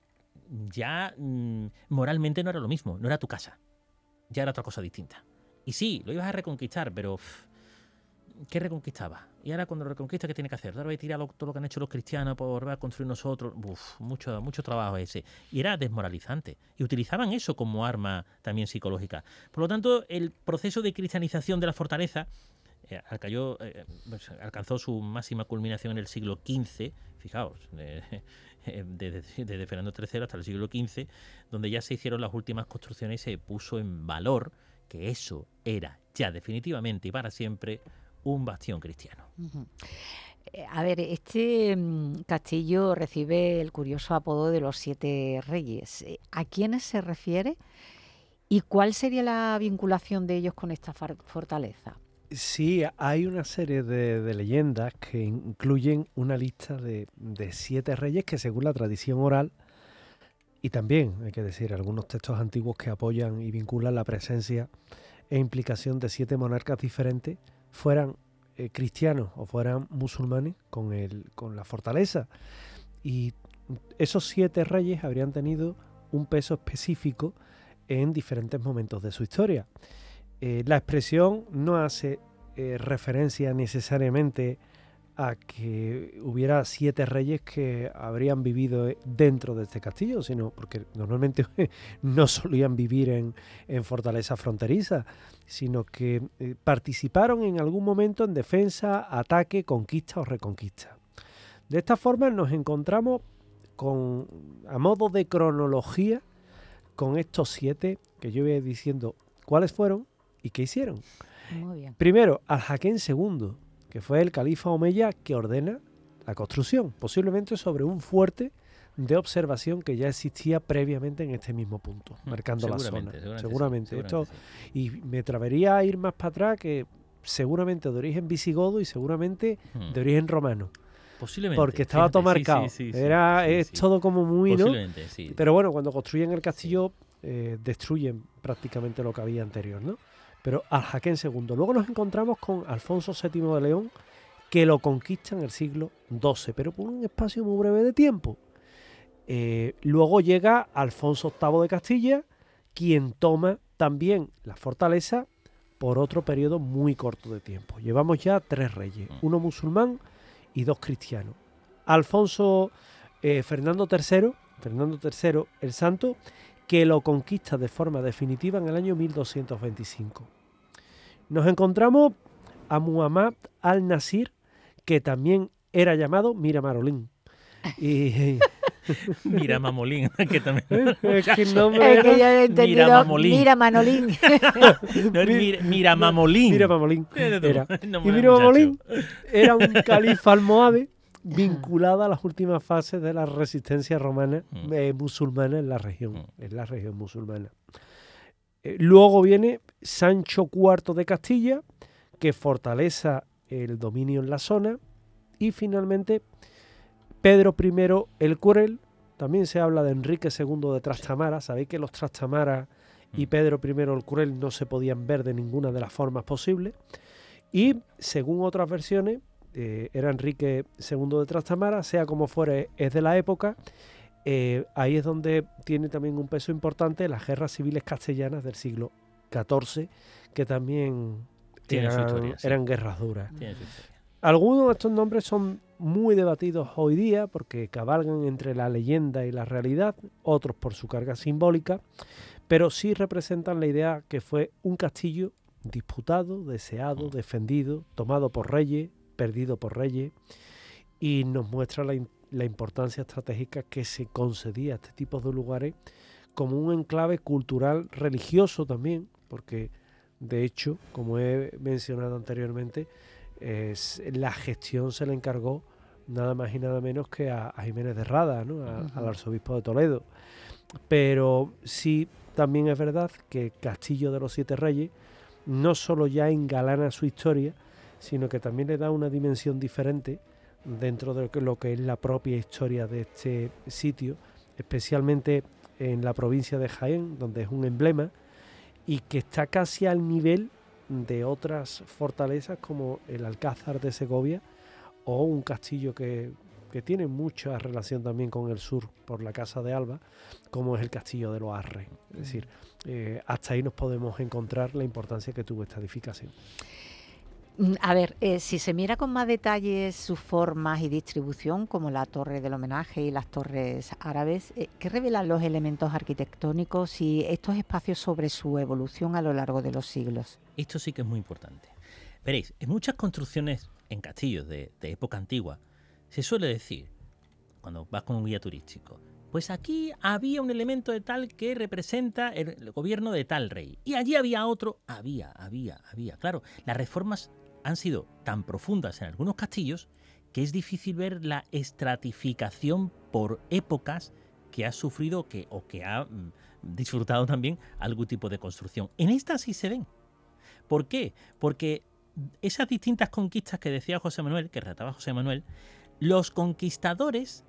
Ya mmm, moralmente no era lo mismo, no era tu casa. Ya era otra cosa distinta. Y sí, lo ibas a reconquistar, pero... Pff, ¿qué reconquistaba? Y ahora cuando lo reconquista, ¿qué tiene que hacer? Ahora voy a tirar todo lo que han hecho los cristianos por volver a construir nosotros. Uf, mucho, mucho trabajo ese. Y era desmoralizante. Y utilizaban eso como arma también psicológica. Por lo tanto, el proceso de cristianización de la fortaleza eh, alcayó, eh, pues, alcanzó su máxima culminación en el siglo quince. Fijaos, eh, desde, desde Fernando tercero hasta el siglo quince, donde ya se hicieron las últimas construcciones y se puso en valor que eso era ya definitivamente y para siempre un bastión cristiano. Uh-huh. A ver, este mm, castillo recibe el curioso apodo de los Siete Reyes. ¿A quiénes se refiere y cuál sería la vinculación de ellos con esta fortaleza? Sí, hay una serie de, de leyendas que incluyen una lista de, de siete reyes que, según la tradición oral, y también, hay que decir, algunos textos antiguos que apoyan y vinculan la presencia e implicación de siete monarcas diferentes, fueran eh, cristianos o fueran musulmanes con, el, con la fortaleza. Y esos siete reyes habrían tenido un peso específico en diferentes momentos de su historia. Eh, la expresión no hace eh, referencia necesariamente a que hubiera siete reyes que habrían vivido dentro de este castillo, sino porque normalmente no solían vivir en, en fortalezas fronterizas, sino que eh, participaron en algún momento en defensa, ataque, conquista o reconquista. De esta forma nos encontramos con, a modo de cronología, con estos siete que yo voy diciendo cuáles fueron y qué hicieron. Muy bien. Primero, Al-Hakem segundo, que fue el califa omeya que ordena la construcción, posiblemente sobre un fuerte de observación que ya existía previamente en este mismo punto, marcando la zona. Seguramente, seguramente. sí, Esto, seguramente y me atrevería a ir más para atrás, que seguramente de origen visigodo y seguramente hmm. de origen romano. Posiblemente. Porque estaba Fíjate, todo marcado. Sí, sí, sí, Era, sí, es sí. todo como muy, ¿no? Posiblemente, sí. Pero bueno, cuando construyen el castillo, eh, destruyen prácticamente lo que había anterior, ¿no? Pero Al-Hakem segundo. Luego nos encontramos con Alfonso séptimo de León, que lo conquista en el siglo doce, pero por un espacio muy breve de tiempo. Eh, luego llega Alfonso octavo de Castilla, quien toma también la fortaleza por otro periodo muy corto de tiempo. Llevamos ya tres reyes, uno musulmán y dos cristianos. Alfonso eh, Fernando tercero, Fernando tercero el Santo, que lo conquista de forma definitiva en el año mil doscientos veinticinco. Nos encontramos a Muhammad al-Nasir, que también era llamado Miramarolín. Y, Mira Mamolín, que también. es que no me Es que yo he entendido. Mira Mamolín. Mira Manolín. No, es mira, mira Mamolín. Mira Mamolín. Era. No, Y Mira Mamolín era un califa almohade vinculado a las últimas fases de la resistencia romana Mm. eh, musulmana en la región, Mm. en la región musulmana. Eh, luego viene Sancho cuarto de Castilla, que fortaleza el dominio en la zona, y finalmente Pedro primero el Cruel. También se habla de Enrique segundo de Trastamara. Sabéis que los Trastamara y Pedro primero el Cruel no se podían ver de ninguna de las formas posibles. Y según otras versiones, eh, era Enrique segundo de Trastamara, sea como fuere, es de la época. Eh, ahí es donde tiene también un peso importante las guerras civiles castellanas del siglo catorce, que también Tiene su eran, historia, sí. eran guerras duras. Tiene su historia. Algunos de estos nombres son muy debatidos hoy día porque cabalgan entre la leyenda y la realidad, otros por su carga simbólica, pero sí representan la idea que fue un castillo disputado, deseado, defendido, tomado por reyes, perdido por reyes, y nos muestra la, la importancia estratégica que se concedía a este tipo de lugares como un enclave cultural religioso también, porque de hecho, como he mencionado anteriormente, es, la gestión se le encargó nada más y nada menos que a, a Jiménez de Rada, ¿no? a, Uh-huh. al arzobispo de Toledo. Pero sí, también es verdad que Castillo de los Siete Reyes no solo ya engalana su historia, sino que también le da una dimensión diferente dentro de lo que es la propia historia de este sitio, especialmente en la provincia de Jaén, donde es un emblema y que está casi al nivel de otras fortalezas como el Alcázar de Segovia o un castillo que, que tiene mucha relación también con el sur por la Casa de Alba, como es el Castillo de los Arres. Es decir, eh, hasta ahí nos podemos encontrar la importancia que tuvo esta edificación. A ver, eh, si se mira con más detalles sus formas y distribución, como la torre del homenaje y las torres árabes, eh, ¿qué revelan los elementos arquitectónicos y estos espacios sobre su evolución a lo largo de los siglos? Esto sí que es muy importante. Veréis, en muchas construcciones en castillos de, de época antigua se suele decir, cuando vas con un guía turístico, pues aquí había un elemento de tal que representa el gobierno de tal rey. Y allí había otro, había, había, había. Claro, las reformas han sido tan profundas en algunos castillos que es difícil ver la estratificación por épocas que ha sufrido que, o que ha mm, disfrutado también algún tipo de construcción. En esta sí se ven. ¿Por qué? Porque esas distintas conquistas que decía José Manuel, que relataba José Manuel, los conquistadores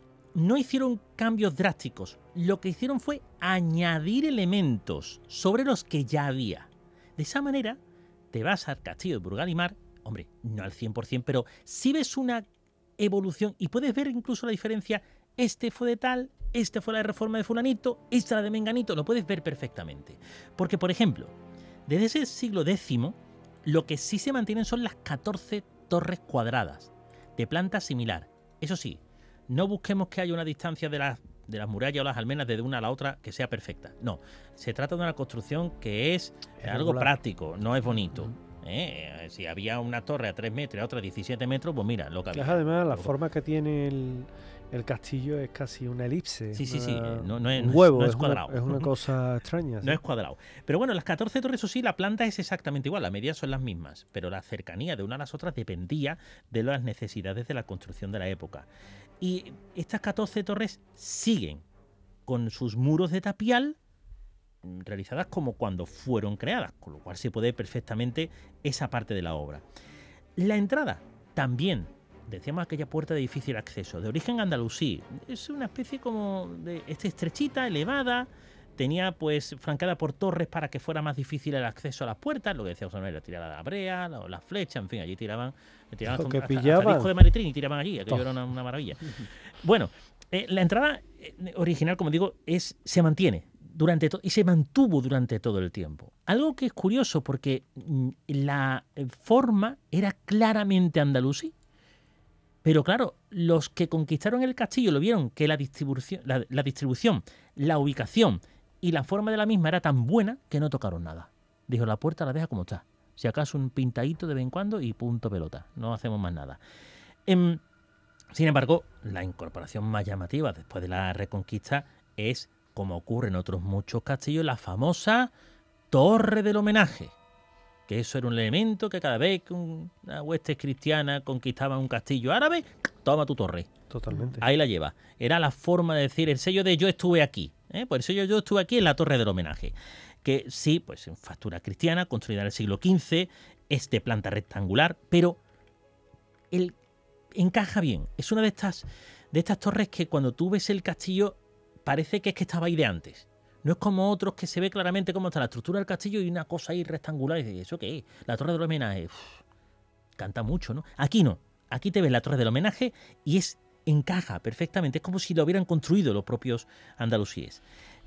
no hicieron cambios drásticos. Lo que hicieron fue añadir elementos sobre los que ya había. De esa manera, te vas al castillo de Burgalimar, hombre, no al cien por ciento, pero sí ves una evolución y puedes ver incluso la diferencia. Este fue de tal, este fue la reforma de fulanito, esta la de menganito, lo puedes ver perfectamente. Porque, por ejemplo, desde ese siglo décimo, lo que sí se mantienen son las catorce torres cuadradas, de planta similar. Eso sí, no busquemos que haya una distancia de las, de las murallas o las almenas de una a la otra que sea perfecta. No, se trata de una construcción que es, es algo regular. Práctico, no es bonito. Uh-huh. ¿Eh? Si había una torre a tres metros y otra a diecisiete metros, pues mira, lo que había. Además, la forma que tiene el, el castillo es casi una elipse. Sí, sí, una, sí. No, no es, un huevo, no es, es cuadrado. Una, es una cosa extraña. No ¿sí? es cuadrado. Pero bueno, las catorce torres, eso sí, la planta es exactamente igual, las medidas son las mismas, pero la cercanía de una a las otras dependía de las necesidades de la construcción de la época. Y estas catorce torres siguen con sus muros de tapial realizadas como cuando fueron creadas, con lo cual se puede ver perfectamente esa parte de la obra. La entrada también, decíamos aquella puerta de difícil acceso, de origen andalusí, es una especie como de este, estrechita, elevada, tenía pues francada por torres para que fuera más difícil el acceso a las puertas, lo que decía José Manuel, la tirada de la brea, la, la flecha, en fin, allí tiraban, tiraban hasta, hasta, hasta el disco de Maritrín y tiraban allí, aquello oh. era una, una maravilla. Bueno, eh, la entrada eh, original, como digo, es se mantiene durante to- y se mantuvo durante todo el tiempo. Algo que es curioso porque mm, la forma era claramente andalusí. Pero claro, los que conquistaron el castillo lo vieron que la distribución, la, la distribución, la ubicación y la forma de la misma era tan buena que no tocaron nada. Dijo, la puerta la deja como está. Si acaso un pintadito de vez en cuando y punto pelota. No hacemos más nada. Eh, sin embargo, la incorporación más llamativa después de la Reconquista es, como ocurre en otros muchos castillos, la famosa Torre del Homenaje. Que eso era un elemento que cada vez que una hueste cristiana conquistaba un castillo árabe, toma tu torre. Totalmente. Ahí la lleva. Era la forma de decir el sello de yo estuve aquí. ¿eh? Por eso yo, yo estuve aquí en la Torre del Homenaje. Que sí, pues en factura cristiana, construida en el siglo quince, es de planta rectangular, pero el, encaja bien. Es una de estas, de estas torres que cuando tú ves el castillo parece que es que estaba ahí de antes. No es como otros que se ve claramente cómo está la estructura del castillo y una cosa ahí rectangular. Y dices, ¿eso qué es? La Torre del Homenaje. Uf, canta mucho, ¿no? Aquí no. Aquí te ves la Torre del Homenaje y es encaja perfectamente. Es como si lo hubieran construido los propios andalusíes.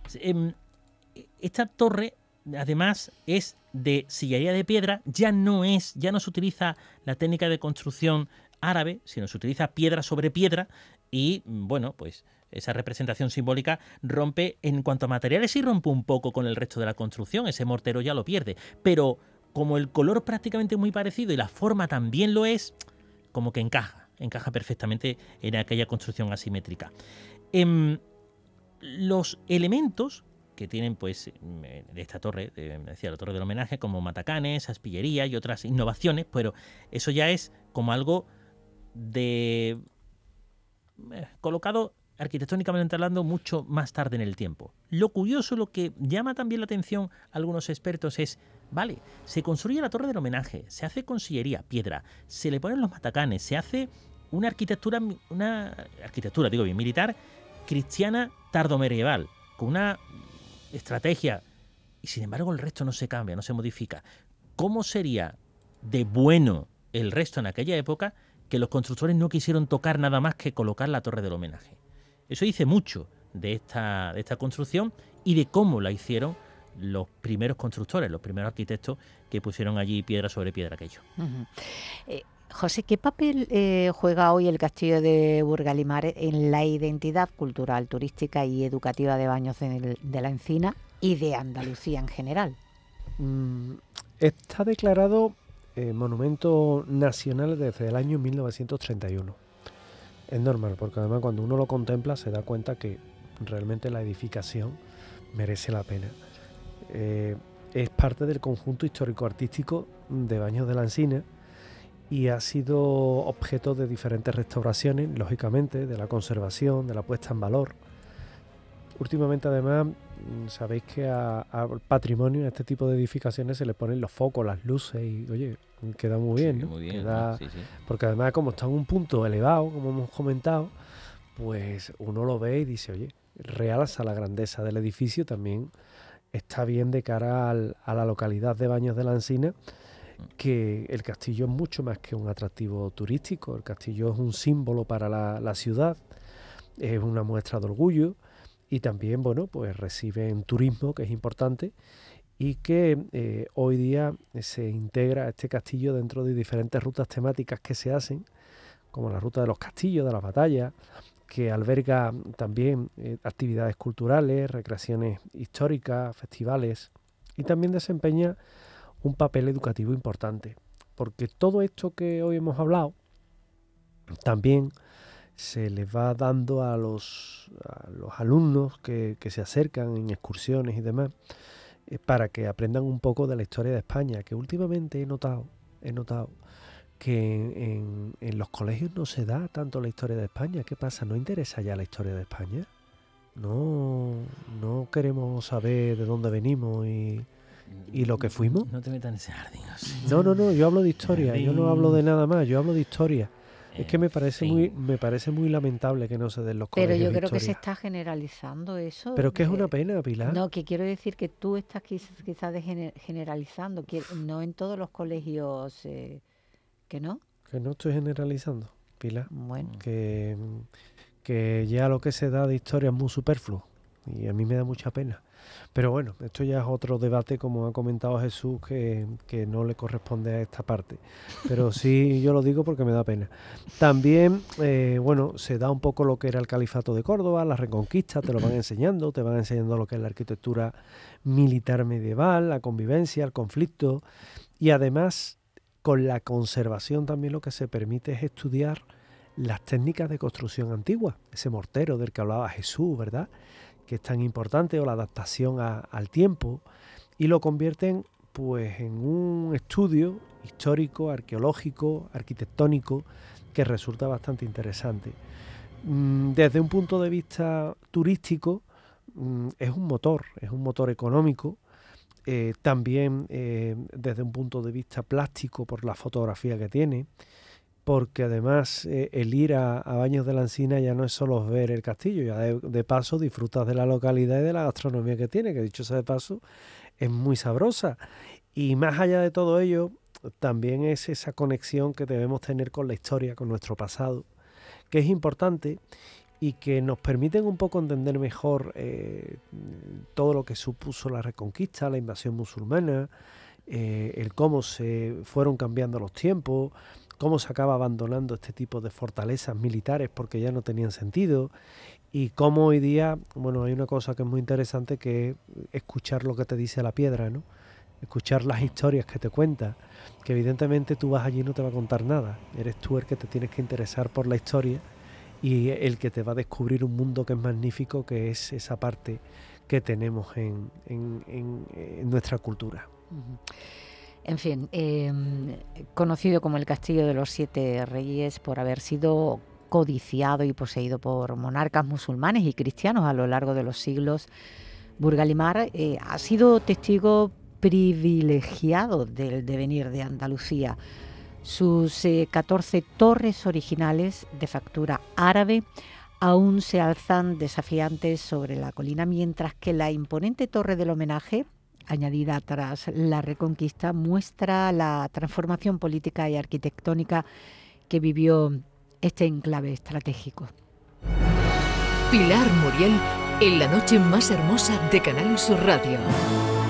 Esta torre, además, es de sillería de piedra. Ya no es, ya no se utiliza la técnica de construcción árabe, sino se utiliza piedra sobre piedra. Y, bueno, pues esa representación simbólica rompe, en cuanto a materiales, y rompe un poco con el resto de la construcción. Ese mortero ya lo pierde. Pero como el color prácticamente es muy parecido y la forma también lo es, como que encaja. Encaja perfectamente en aquella construcción asimétrica. Eh, los elementos que tienen, pues, de esta torre, de, decía la Torre del Homenaje, como matacanes, aspillería y otras innovaciones, pero eso ya es como algo de eh, colocado arquitectónicamente hablando mucho más tarde en el tiempo. Lo curioso, lo que llama también la atención a algunos expertos es, vale, se construye la Torre del Homenaje, se hace con sillería, piedra, se le ponen los matacanes, se hace una arquitectura, una arquitectura, digo bien, militar, cristiana tardomedieval, con una estrategia, y sin embargo el resto no se cambia, no se modifica. ¿Cómo sería de bueno el resto en aquella época que los constructores no quisieron tocar nada más que colocar la Torre del Homenaje? Eso dice mucho de esta, de esta construcción y de cómo la hicieron los primeros constructores, los primeros arquitectos que pusieron allí piedra sobre piedra aquello. Uh-huh. eh, José, ¿qué papel eh, juega hoy el castillo de Burgalimar en la identidad cultural, turística y educativa de Baños de, de la Encina y de Andalucía en general? Mm, está declarado eh, Monumento Nacional desde el año mil novecientos treinta y uno. Es normal, porque además cuando uno lo contempla se da cuenta que realmente la edificación merece la pena. Eh, es parte del conjunto histórico-artístico de Baños de la Encina y ha sido objeto de diferentes restauraciones, lógicamente, de la conservación, de la puesta en valor. Últimamente, además, sabéis que al patrimonio, a este tipo de edificaciones, se le ponen los focos, las luces y, oye, queda muy bien, Sí, ¿no? muy bien, Queda- ¿no? Sí, sí. Porque además, como está en un punto elevado, como hemos comentado, pues uno lo ve y dice, oye, realza la grandeza del edificio, también está bien de cara al- a la localidad de Baños de la Encina, que el castillo es mucho más que un atractivo turístico. El castillo es un símbolo para la, la ciudad, es una muestra de orgullo y también, bueno, pues reciben turismo, que es importante, y que eh, hoy día se integra este castillo dentro de diferentes rutas temáticas que se hacen, como la ruta de los castillos, de las batallas, que alberga también eh, actividades culturales, recreaciones históricas, festivales, y también desempeña un papel educativo importante, porque todo esto que hoy hemos hablado también se les va dando a los, a los alumnos que, que se acercan en excursiones y demás, eh, para que aprendan un poco de la historia de España, que últimamente he notado, he notado que en, en los colegios no se da tanto la historia de España. ¿Qué pasa? ¿No interesa ya la historia de España? No, no queremos saber de dónde venimos y, y lo que fuimos. No te metas en ese jardín. No, no, no, yo hablo de historia, yo no hablo de Jardín. nada más, yo hablo de historia. Es que me parece En muy, fin. me parece muy lamentable que no se den los Pero colegios yo creo que se historia. está generalizando eso. Pero que es una eh, pena, Pilar. No, que quiero decir que tú estás quizás quizá generalizando, que no en todos los colegios, eh, que no. Que no estoy generalizando, Pilar. Bueno, Que, que ya lo que se da de historia es muy superfluo y a mí me da mucha pena. Pero bueno, esto ya es otro debate, como ha comentado Jesús, que, que no le corresponde a esta parte. Pero sí, yo lo digo porque me da pena. También, eh, bueno, se da un poco lo que era el Califato de Córdoba, la Reconquista, te lo van enseñando, te van enseñando lo que es la arquitectura militar medieval, la convivencia, el conflicto, y además, con la conservación también lo que se permite es estudiar las técnicas de construcción antigua, ese mortero del que hablaba Jesús, ¿verdad?, que es tan importante, o la adaptación a, al tiempo, y lo convierten pues en un estudio histórico, arqueológico, arquitectónico, que resulta bastante interesante. Mm, desde un punto de vista turístico, mm, es un motor, es un motor económico, eh, también eh, desde un punto de vista plástico por la fotografía que tiene, porque además eh, el ir a, a Baños de la Encina ya no es solo ver el castillo, ya de, de paso disfrutas de la localidad y de la gastronomía que tiene, que dicho sea de paso es muy sabrosa. Y más allá de todo ello, también es esa conexión que debemos tener con la historia, con nuestro pasado, que es importante y que nos permiten un poco entender mejor eh, todo lo que supuso la Reconquista, la invasión musulmana, eh, el cómo se fueron cambiando los tiempos, cómo se acaba abandonando este tipo de fortalezas militares porque ya no tenían sentido, y cómo hoy día, bueno, hay una cosa que es muy interesante, que es escuchar lo que te dice la piedra, ¿no? Escuchar las historias que te cuenta, que evidentemente tú vas allí y no te va a contar nada, eres tú el que te tienes que interesar por la historia y el que te va a descubrir un mundo que es magnífico, que es esa parte que tenemos en, en, en, en nuestra cultura. ujú. En fin, eh, conocido como el Castillo de los Siete Reyes por haber sido codiciado y poseído por monarcas musulmanes y cristianos a lo largo de los siglos, Burgalimar eh, ha sido testigo privilegiado del devenir de Andalucía. Sus eh, catorce torres originales de factura árabe aún se alzan desafiantes sobre la colina, mientras que la imponente torre del homenaje, añadida tras la Reconquista, muestra la transformación política y arquitectónica que vivió este enclave estratégico. Pilar Muriel en la noche más hermosa de Canal Sur Radio.